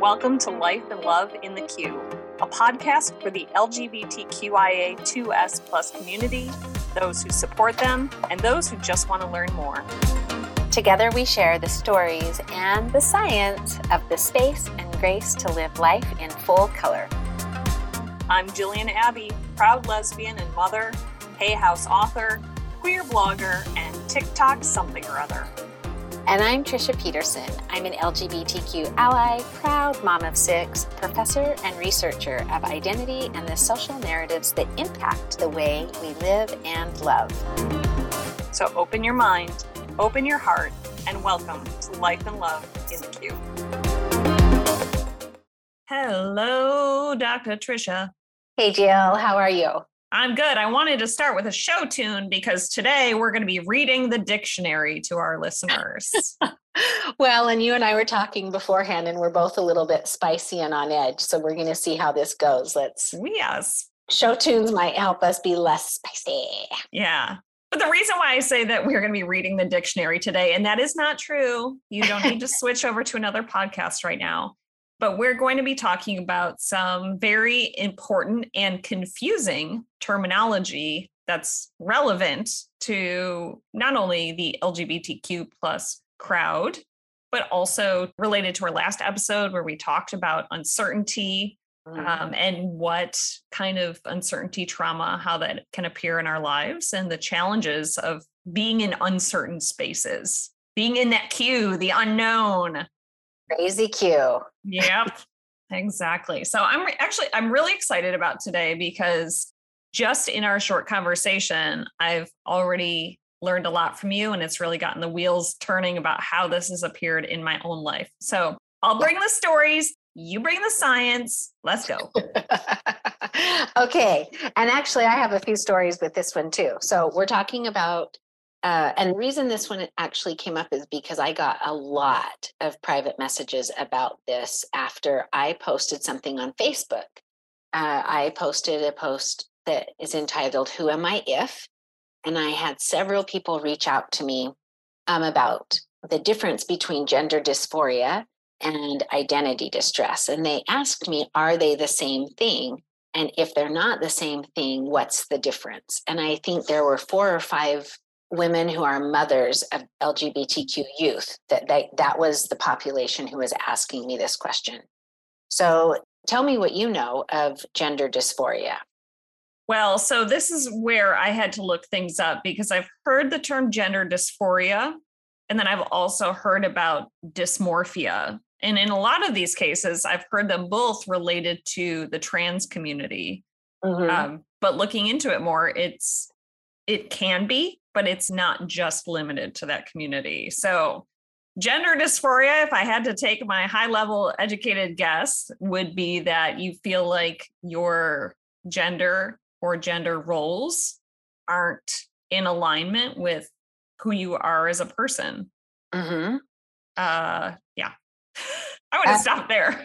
Welcome to Life and Love in the Q, a podcast for the LGBTQIA2S plus community, those who support them, and those who just want to learn more. Together we share the stories and the science of the space and grace to live life in full color. I'm Jillian Abbey, proud lesbian and mother, Hay House author, queer blogger, and TikTok something or other. And I'm Trisha Peterson. I'm an LGBTQ ally, proud mom of 6, professor and researcher of identity and the social narratives that impact the way we live and love. So open your mind, open your heart, and welcome to Life and Love in the Q. Hello, Dr. Trisha. Hey, Jill. How are you? I'm good. I wanted to start with a show tune because today we're going to be reading the dictionary to our listeners. Well, and you and I were talking beforehand, and we're both a little bit spicy and on edge. So we're going to see how this goes. Yes. Show tunes might help us be less spicy. Yeah. But the reason why I say that we're going to be reading the dictionary today, and that is not true. You don't need to switch over to another podcast right now. But we're going to be talking about some very important and confusing terminology that's relevant to not only the LGBTQ plus crowd, but also related to our last episode where we talked about uncertainty and what kind of uncertainty trauma, how that can appear in our lives and the challenges of being in uncertain spaces, being in that queue, the unknown. Crazy Q. Yep, exactly. So I'm really excited about today because just in our short conversation, I've already learned a lot from you, and it's really gotten the wheels turning about how this has appeared in my own life. So I'll bring the stories, you bring the science. Let's go. Okay. And actually, I have a few stories with this one too. So we're talking about and the reason this one actually came up is because I got a lot of private messages about this after I posted something on Facebook. I posted a post that is entitled, "Who Am I If?" And I had several people reach out to me about the difference between gender dysphoria and identity distress. And they asked me, are they the same thing? And if they're not the same thing, what's the difference? And I think there were 4 or 5 women who are mothers of LGBTQ youth, that was the population who was asking me this question. So tell me what you know of gender dysphoria. Well, so this is where I had to look things up because I've heard the term gender dysphoria, and then I've also heard about dysmorphia. And in a lot of these cases, I've heard them both related to the trans community. Mm-hmm. But looking into it more, it can be, but it's not just limited to that community. So gender dysphoria, if I had to take my high level educated guess, would be that you feel like your gender or gender roles aren't in alignment with who you are as a person. Mm-hmm. Yeah. I want to stop there.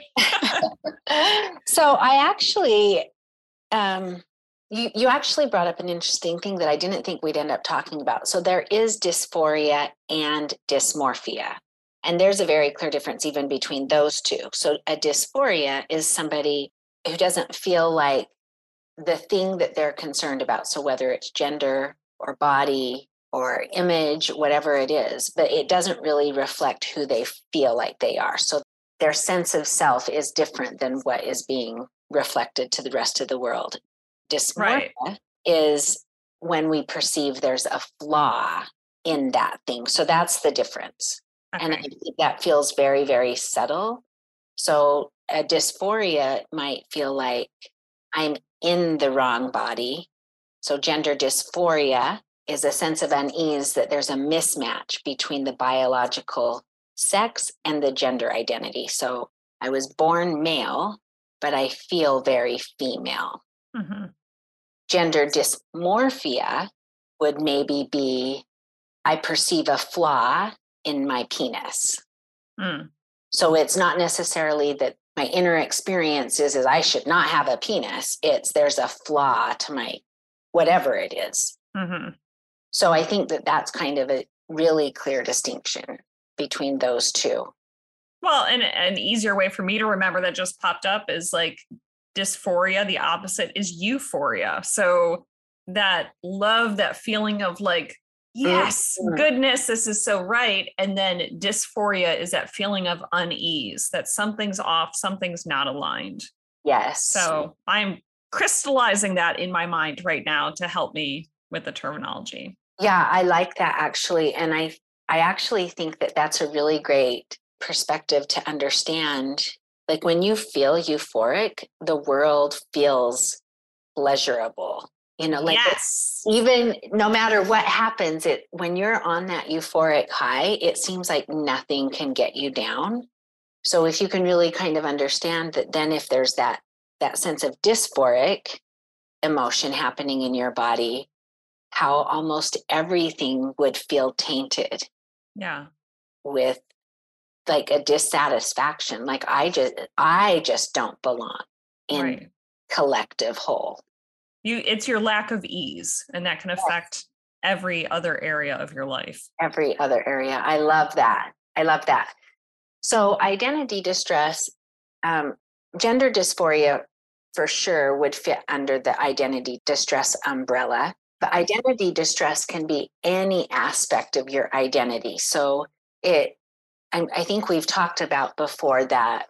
So I actually, you actually brought up an interesting thing that I didn't think we'd end up talking about. So there is dysphoria and dysmorphia, and there's a very clear difference even between those two. So a dysphoria is somebody who doesn't feel like the thing that they're concerned about. So whether it's gender or body or image, whatever it is, but it doesn't really reflect who they feel like they are. So their sense of self is different than what is being reflected to the rest of the world. Dysmorphia is when we perceive there's a flaw in that thing. So that's the difference. Okay. And I think that feels very, very subtle. So a dysphoria might feel like I'm in the wrong body. So gender dysphoria is a sense of unease that there's a mismatch between the biological sex and the gender identity. So I was born male, but I feel very female. Mm-hmm. Gender dysmorphia would maybe be, I perceive a flaw in my penis. Mm. So it's not necessarily that my inner experience is I should not have a penis. It's there's a flaw to my whatever it is. Mm-hmm. So I think that that's kind of a really clear distinction between those two. Well, and an easier way for me to remember that just popped up is like dysphoria. The opposite is euphoria. So that love, that feeling of like, yes, goodness, this is so right. And then dysphoria is that feeling of unease, that something's off, something's not aligned. Yes. So I'm crystallizing that in my mind right now to help me with the terminology. Yeah, I like that actually. And I actually think that that's a really great perspective to understand. Like when you feel euphoric, the world feels pleasurable. You know, like yes, even no matter what happens, when you're on that euphoric high, it seems like nothing can get you down. So if you can really kind of understand that, then if there's that sense of dysphoric emotion happening in your body, how almost everything would feel tainted. Yeah. With like a dissatisfaction, like I just don't belong in collective whole. It's your lack of ease, and that can affect every other area of your life. Every other area. I love that. So identity distress, gender dysphoria for sure would fit under the identity distress umbrella. But identity distress can be any aspect of your identity. So I think we've talked about before that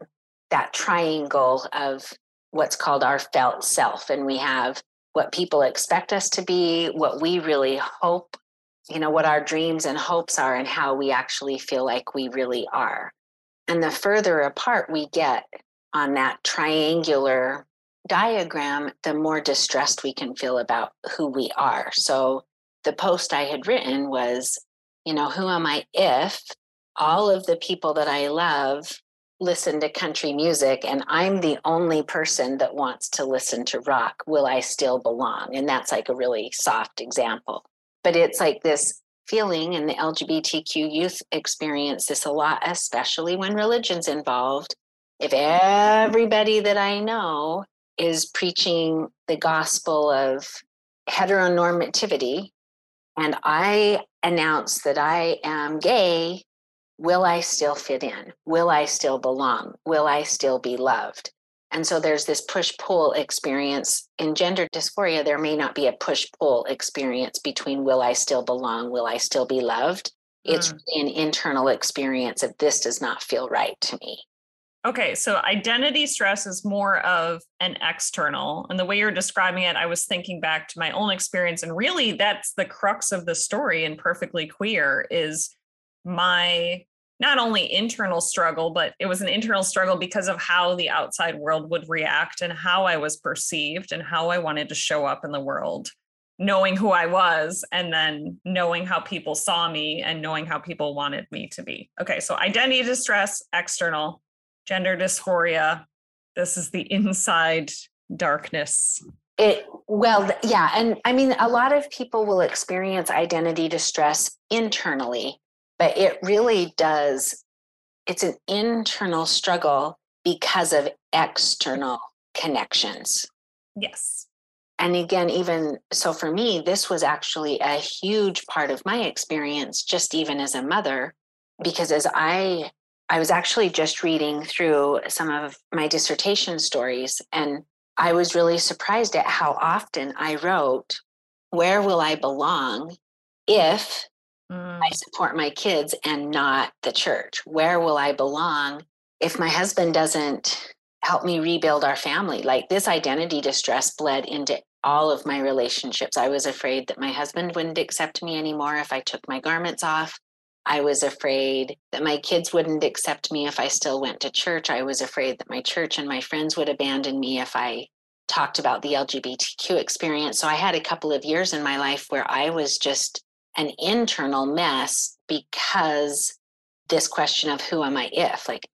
triangle of what's called our felt self. And we have what people expect us to be, what we really hope, what our dreams and hopes are, and how we actually feel like we really are. And the further apart we get on that triangular diagram, the more distressed we can feel about who we are. So the post I had written was, who am I if all of the people that I love listen to country music and I'm the only person that wants to listen to rock? Will I still belong? And that's like a really soft example. But it's like this feeling, and the LGBTQ youth experience this a lot, especially when religion's involved. If everybody that I know is preaching the gospel of heteronormativity and I announce that I am gay, will I still fit in? Will I still belong? Will I still be loved? And so there's this push-pull experience. In gender dysphoria, there may not be a push-pull experience between will I still belong, will I still be loved? It's an internal experience of this does not feel right to me. Okay, so identity stress is more of an external. And the way you're describing it, I was thinking back to my own experience. And really, that's the crux of the story in Perfectly Queer is my not only internal struggle, but it was an internal struggle because of how the outside world would react and how I was perceived and how I wanted to show up in the world, knowing who I was and then knowing how people saw me and knowing how people wanted me to be. Okay, so identity distress, external. Gender dysphoria, this is the inside darkness. Yeah. And I mean, a lot of people will experience identity distress internally, but it really does. It's an internal struggle because of external connections. Yes. And again, even so for me, this was actually a huge part of my experience, just even as a mother, because as I was actually just reading through some of my dissertation stories, and I was really surprised at how often I wrote, where will I belong if I support my kids and not the church? Where will I belong if my husband doesn't help me rebuild our family? Like this identity distress bled into all of my relationships. I was afraid that my husband wouldn't accept me anymore if I took my garments off. I was afraid that my kids wouldn't accept me if I still went to church. I was afraid that my church and my friends would abandon me if I talked about the LGBTQ experience. So I had a couple of years in my life where I was just an internal mess because this question of who am I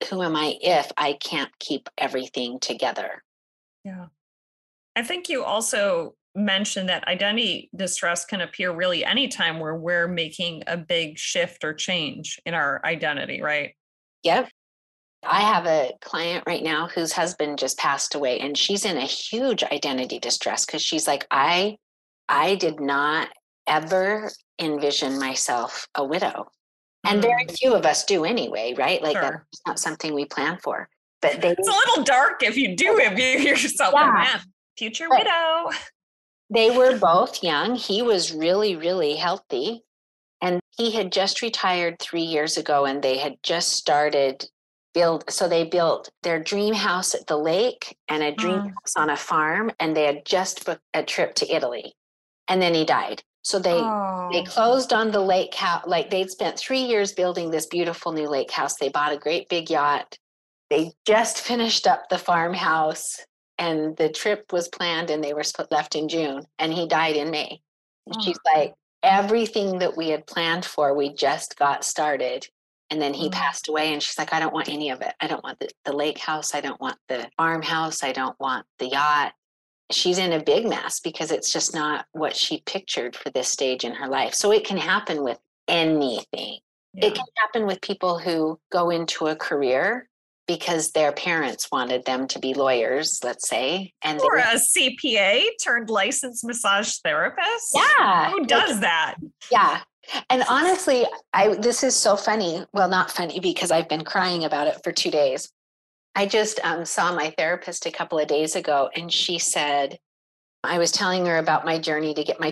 if I can't keep everything together? Yeah. I think you also mentioned that identity distress can appear really anytime where we're making a big shift or change in our identity, right? Yep. I have a client right now whose husband just passed away, and she's in a huge identity distress because she's like, I did not ever envision myself a widow. And very few of us do anyway, right? Like Sure. that's not something we plan for. But they, It's a little dark if you do if you hear yourself in that. Future widow. They were both young. He was really, really healthy. And he had just retired 3 years ago, and they had just started so they built their dream house at the lake and a dream house on a farm, and they had just booked a trip to Italy. And then he died. So they closed on the lake house. Like they'd spent 3 years building this beautiful new lake house. They bought a great big yacht. They just finished up the farmhouse, and the trip was planned, and they were left in June, and he died in May. And she's like, everything that we had planned for, we just got started. And then he passed away, and she's like, I don't want any of it. I don't want the lake house. I don't want the farmhouse. I don't want the yacht. She's in a big mess because it's just not what she pictured for this stage in her life. So it can happen with anything. Yeah. It can happen with people who go into a career because their parents wanted them to be lawyers, let's say. Or a CPA turned licensed massage therapist. Yeah. Who does that? Yeah. And honestly, this is so funny. Well, not funny because I've been crying about it for 2 days. I just saw my therapist a couple of days ago, and she said, I was telling her about my journey to get my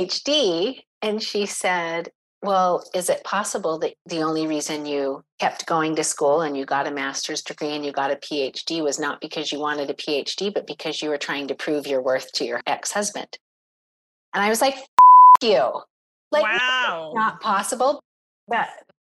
PhD. And she said, well, is it possible that the only reason you kept going to school and you got a master's degree and you got a PhD was not because you wanted a PhD, but because you were trying to prove your worth to your ex-husband? And I was like, you. Like, wow. Not possible. But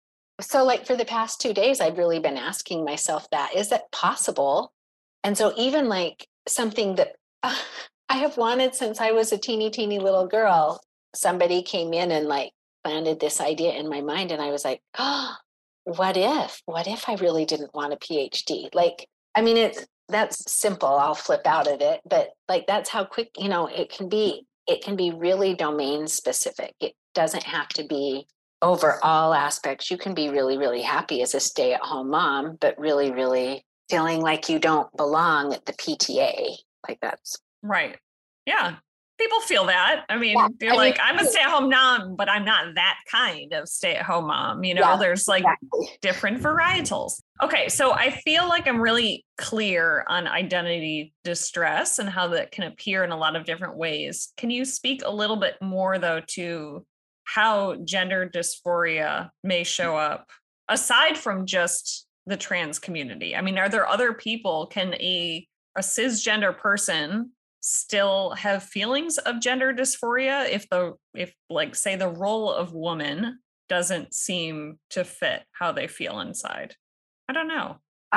so like for the past 2 days, I've really been asking myself that, is that possible? And so even like something that I have wanted since I was a teeny little girl, somebody came in and like planted this idea in my mind. And I was like, oh, what if I really didn't want a PhD? Like, I mean, that's simple. I'll flip out of it, but like, that's how quick, it can be really domain specific. It doesn't have to be over all aspects. You can be really, really happy as a stay-at-home mom, but really, really feeling like you don't belong at the PTA. Like that's right. Yeah. People feel that. I mean, you're like, I'm a stay-at-home mom, but I'm not that kind of stay-at-home mom. There's like different varietals. Okay. So I feel like I'm really clear on identity distress and how that can appear in a lot of different ways. Can you speak a little bit more though to how gender dysphoria may show up aside from just the trans community? I mean, are there other people? Can a cisgender person still have feelings of gender dysphoria if like say the role of woman doesn't seem to fit how they feel inside? I don't know.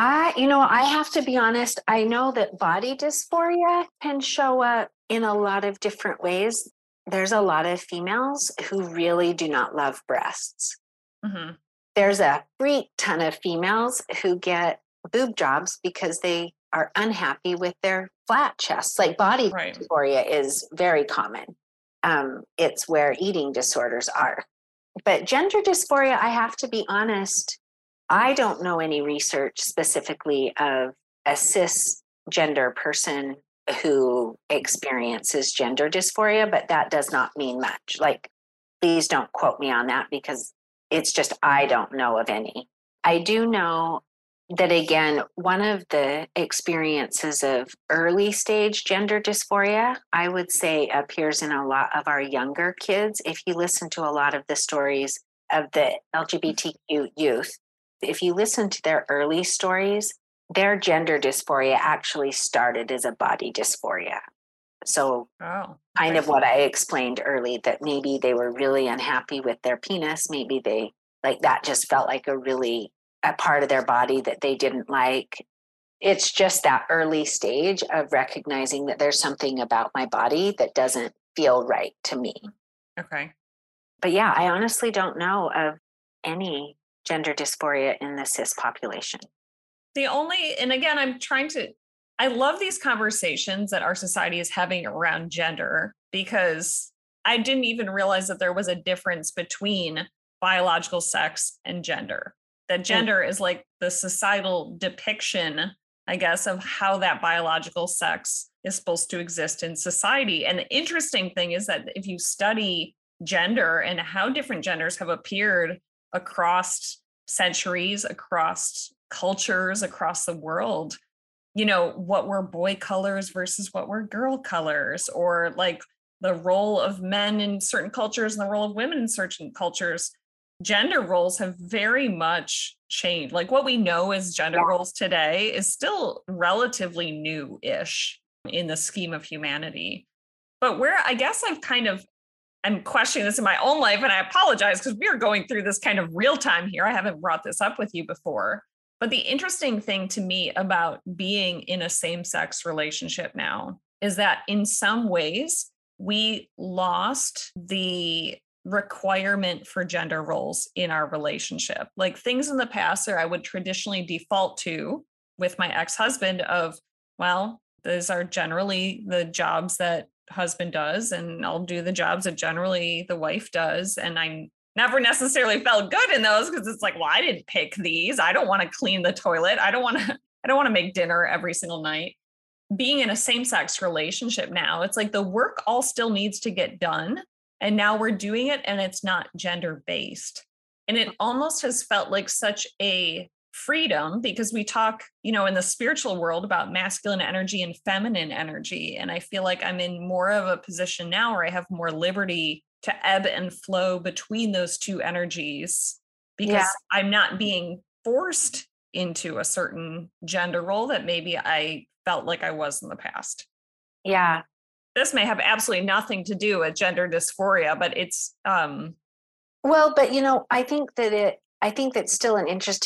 I have to be honest. I know that body dysphoria can show up in a lot of different ways. There's a lot of females who really do not love breasts. Mm-hmm. There's a freak ton of females who get boob jobs because they are unhappy with their flat chests. Like body dysphoria is very common. It's where eating disorders are. But gender dysphoria, I have to be honest, I don't know any research specifically of a cisgender person who experiences gender dysphoria, but that does not mean much. Like, please don't quote me on that because it's just, I don't know of any. I do know that, again, one of the experiences of early stage gender dysphoria, I would say appears in a lot of our younger kids. If you listen to a lot of the stories of the LGBTQ youth, if you listen to their early stories, their gender dysphoria actually started as a body dysphoria. So kind of what I explained early, that maybe they were really unhappy with their penis. Maybe they like that just felt like a part of their body that they didn't like. It's just that early stage of recognizing that there's something about my body that doesn't feel right to me. Okay. But yeah, I honestly don't know of any gender dysphoria in the cis population. And again, I love these conversations that our society is having around gender, because I didn't even realize that there was a difference between biological sex and gender. That gender is like the societal depiction, I guess, of how that biological sex is supposed to exist in society. And the interesting thing is that if you study gender and how different genders have appeared across centuries, across cultures, across the world, you know, what were boy colors versus what were girl colors, or like the role of men in certain cultures and the role of women in certain cultures. Gender roles have very much changed. Like what we know as gender roles today is still relatively new-ish in the scheme of humanity. But where I guess I'm questioning this in my own life, and I apologize because we are going through this kind of real time here. I haven't brought this up with you before. But the interesting thing to me about being in a same-sex relationship now is that in some ways, we lost the requirement for gender roles in our relationship. Like things in the past that I would traditionally default to with my ex-husband of, well, those are generally the jobs that husband does, and I'll do the jobs that generally the wife does. And I never necessarily felt good in those because it's like, well, I didn't pick these. I don't want to clean the toilet. I don't want to make dinner every single night. Being in a same-sex relationship now, it's like the work all still needs to get done. And now we're doing it and it's not gender-based. And it almost has felt like such a freedom because we talk, you know, in the spiritual world about masculine energy and feminine energy. And I feel like I'm in more of a position now where I have more liberty to ebb and flow between those two energies because I'm not being forced into a certain gender role that maybe I felt like I was in the past. Yeah. This may have absolutely nothing to do with gender dysphoria, but it's well, but you know, I think that's still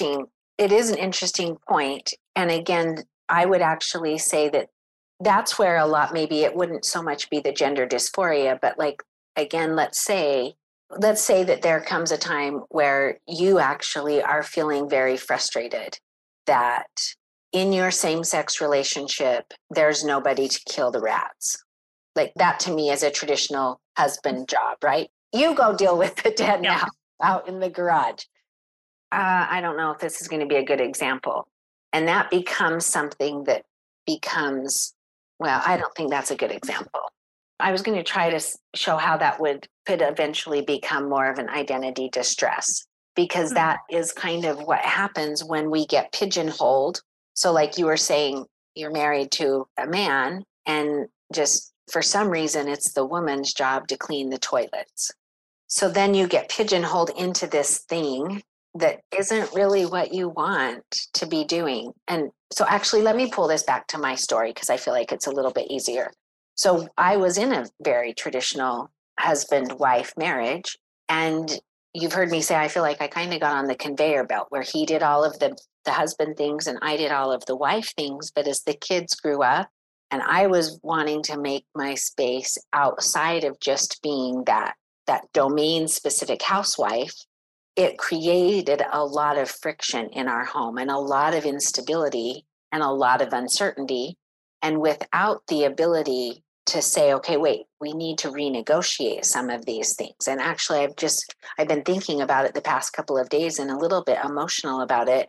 it is an interesting point. And again, I would actually say that that's where a lot, maybe it wouldn't so much be the gender dysphoria, but like, again, let's say that there comes a time where you actually are feeling very frustrated that in your same-sex relationship, there's nobody to kill the rats. Like that to me is a traditional husband job, right? You go deal with the dead now out in the garage. I don't know if this is going to be a good example. And that becomes something that becomes, well, I don't think that's a good example. I was going to try to show how that could eventually become more of an identity distress, because that is kind of what happens when we get pigeonholed. So like you were saying, you're married to a man and just for some reason, it's the woman's job to clean the toilets. So then you get pigeonholed into this thing that isn't really what you want to be doing. And so actually, let me pull this back to my story because I feel like it's a little bit easier. So I was in a very traditional husband-wife marriage. And you've heard me say, I feel like I kind of got on the conveyor belt where he did all of the husband things and I did all of the wife things. But as the kids grew up and I was wanting to make my space outside of just being that domain-specific housewife, it created a lot of friction in our home and a lot of instability and a lot of uncertainty. And without the ability to say, okay, wait, we need to renegotiate some of these things. And actually, I've been thinking about it the past couple of days and a little bit emotional about it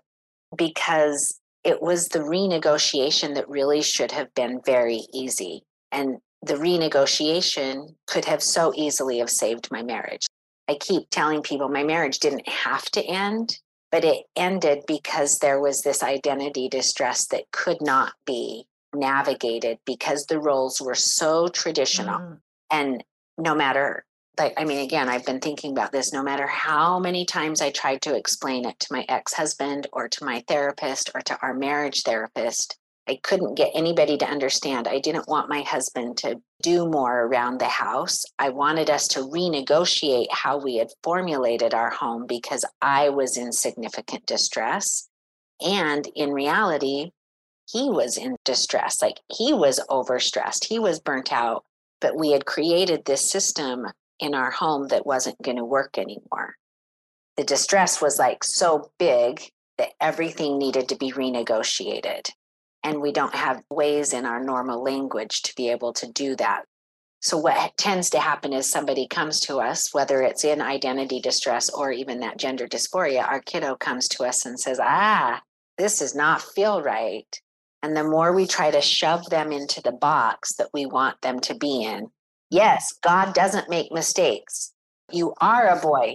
because it was the renegotiation that really should have been very easy. And the renegotiation could have so easily have saved my marriage. I keep telling people my marriage didn't have to end, but it ended because there was this identity distress that could not be navigated because the roles were so traditional. And no matter, again, I've been thinking about this, no matter how many times I tried to explain it to my ex-husband or to my therapist or to our marriage therapist, I couldn't get anybody to understand. I didn't want my husband to do more around the house. I wanted us to renegotiate how we had formulated our home because I was in significant distress. And in reality, he was in distress. Like he was overstressed. He was burnt out. But we had created this system in our home that wasn't going to work anymore. The distress was like so big that everything needed to be renegotiated. And we don't have ways in our normal language to be able to do that. So what tends to happen is somebody comes to us, whether it's in identity distress or even that gender dysphoria, our kiddo comes to us and says, this does not feel right. And the more we try to shove them into the box that we want them to be in, yes, God doesn't make mistakes. You are a boy.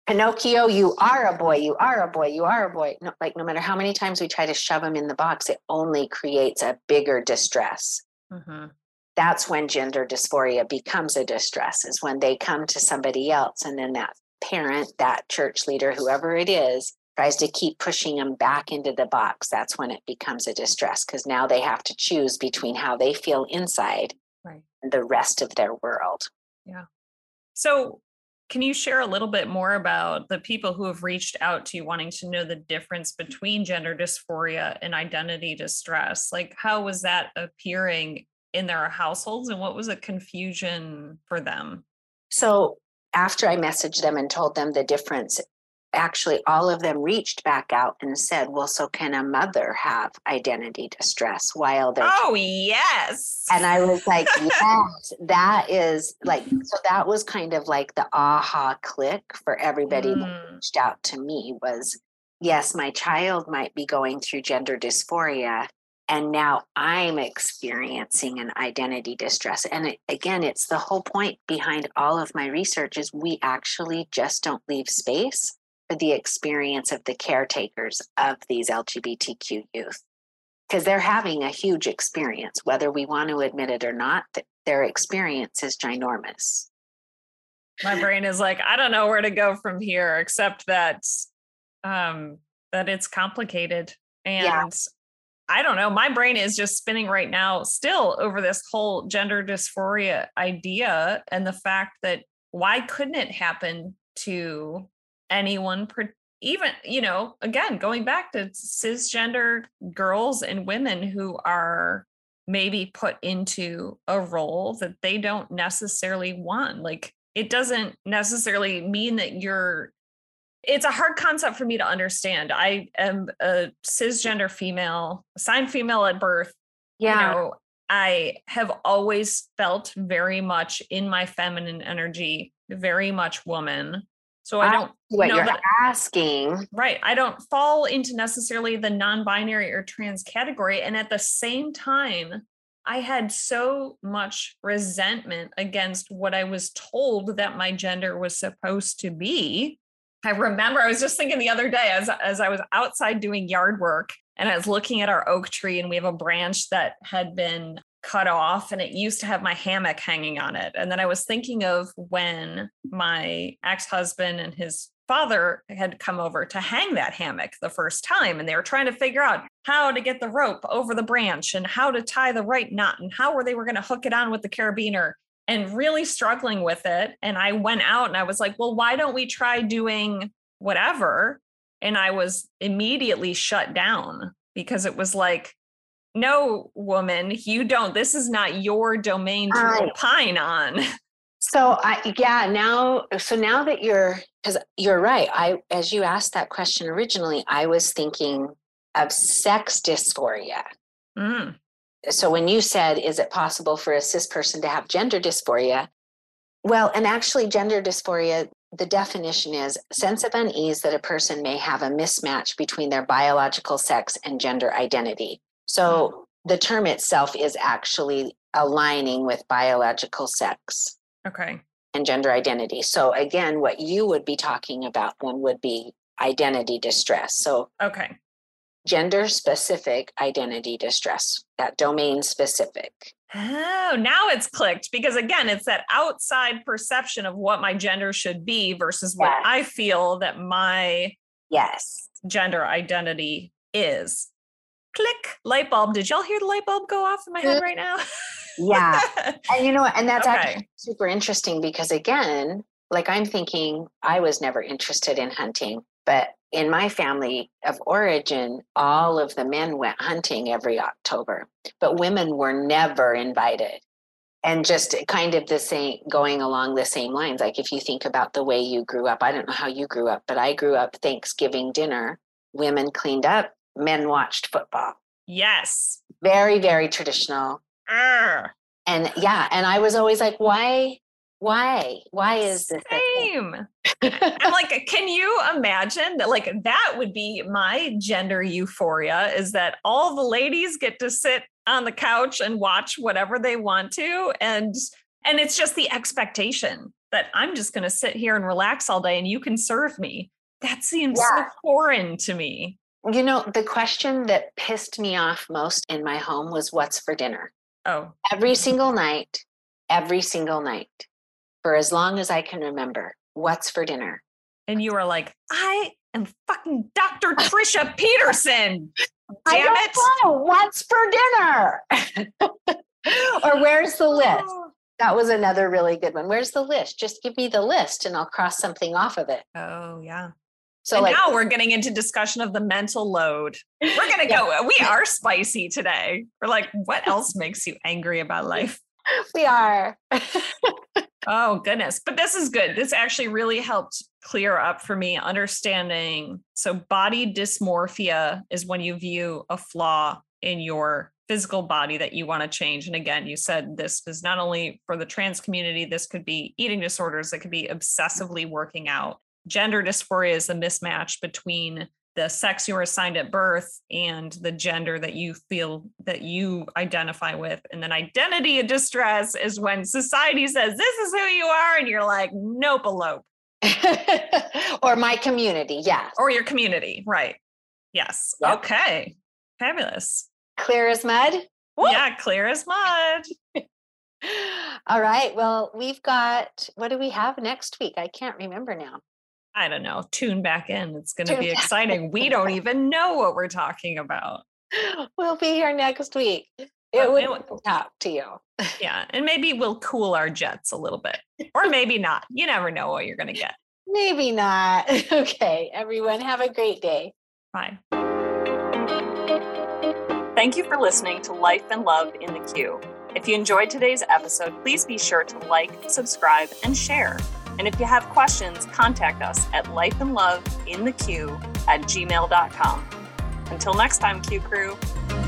Pinocchio, you are a boy, you are a boy, you are a boy. No, like no matter how many times we try to shove him in the box, it only creates a bigger distress. Mm-hmm. That's when gender dysphoria becomes a distress, is when they come to somebody else and then that parent, that church leader, whoever it is, tries to keep pushing them back into the box. That's when it becomes a distress, because now they have to choose between how they feel inside Right. and the rest of their world. Yeah. So can you share a little bit more about the people who have reached out to you wanting to know the difference between gender dysphoria and identity distress? Like, how was that appearing in their households and what was a confusion for them? So after I messaged them and told them the difference, actually all of them reached back out and said, well, so can a mother have identity distress while they're yes. And I was like, yes, that is like, so that was kind of like the aha click for everybody that reached out to me was, yes, my child might be going through gender dysphoria. And now I'm experiencing an identity distress. And again, it's the whole point behind all of my research is we actually just don't leave space for the experience of the caretakers of these LGBTQ youth. Because they're having a huge experience, whether we want to admit it or not, their experience is ginormous. My brain is like, I don't know where to go from here, except that that it's complicated. And I don't know, my brain is just spinning right now still over this whole gender dysphoria idea and the fact that why couldn't it happen to anyone, even, again, going back to cisgender girls and women who are maybe put into a role that they don't necessarily want. Like, it doesn't necessarily mean that it's a hard concept for me to understand. I am a cisgender female, assigned female at birth. Yeah. I have always felt very much in my feminine energy, very much woman. So I don't what know you're that, asking. Right. I don't fall into necessarily the non-binary or trans category. And at the same time, I had so much resentment against what I was told that my gender was supposed to be. I remember I was just thinking the other day as I was outside doing yard work and I was looking at our oak tree and we have a branch that had been cut off and it used to have my hammock hanging on it. And then I was thinking of when my ex-husband and his father had come over to hang that hammock the first time. And they were trying to figure out how to get the rope over the branch and how to tie the right knot and how they were going to hook it on with the carabiner and really struggling with it. And I went out and I was like, well, why don't we try doing whatever? And I was immediately shut down because it was like, no, woman, this is not your domain to opine on. So now that because you're right. As you asked that question originally, I was thinking of sex dysphoria. Mm. So when you said, is it possible for a cis person to have gender dysphoria? Well, and actually gender dysphoria, the definition is sense of unease that a person may have a mismatch between their biological sex and gender identity. So the term itself is actually aligning with biological sex. Okay. And gender identity. So again, what you would be talking about then would be identity distress. So okay. Gender specific identity distress, that domain specific. Oh, now it's clicked because again, it's that outside perception of what my gender should be versus what I feel that my gender identity is. Click, light bulb. Did y'all hear the light bulb go off in my head right now? Yeah. And you know what? And that's actually super interesting because again, like I'm thinking I was never interested in hunting, but in my family of origin, all of the men went hunting every October, but women were never invited. And just kind of the same, going along the same lines. Like if you think about the way you grew up, I don't know how you grew up, but I grew up Thanksgiving dinner, women cleaned up, men watched football. Yes. Very, very traditional. And and I was always like, why is this same? I'm like, can you imagine that? Like that would be my gender euphoria, is that all the ladies get to sit on the couch and watch whatever they want to, and it's just the expectation But I'm just going to sit here and relax all day and you can serve me. That seems so foreign to me. You know, the question that pissed me off most in my home was what's for dinner? Oh. Every single night, for as long as I can remember, what's for dinner? And you were like, I am fucking Dr. Trisha Peterson. Damn it. Know. What's for dinner? Or where's the list? That was another really good one. Where's the list? Just give me the list and I'll cross something off of it. Oh, yeah. So now we're getting into discussion of the mental load. We're going to go, we are spicy today. We're like, what else makes you angry about life? We are. Oh, goodness. But this is good. This actually really helped clear up for me understanding. So body dysmorphia is when you view a flaw in your physical body that you want to change. And again, you said this is not only for the trans community, this could be eating disorders, it could be obsessively working out. Gender dysphoria is a mismatch between the sex you were assigned at birth and the gender that you feel that you identify with. And then identity distress is when society says, this is who you are. And you're like, nope, elope. Or my community. Yes. Or your community. Right. Yes. Yep. Okay. Fabulous. Clear as mud? Woo! Yeah, clear as mud. All right. Well, we've got, what do we have next week? I can't remember now. I don't know. Tune back in. It's going to be exciting. We don't even know what we're talking about. We'll be here next week. It would talk to you. Yeah. And maybe we'll cool our jets a little bit. Or maybe not. You never know what you're going to get. Maybe not. Okay. Everyone, have a great day. Bye. Thank you for listening to Life and Love in the Queue. If you enjoyed today's episode, please be sure to like, subscribe, and share. And if you have questions, contact us at lifeandloveinthequeue@gmail.com. Until next time, Q Crew.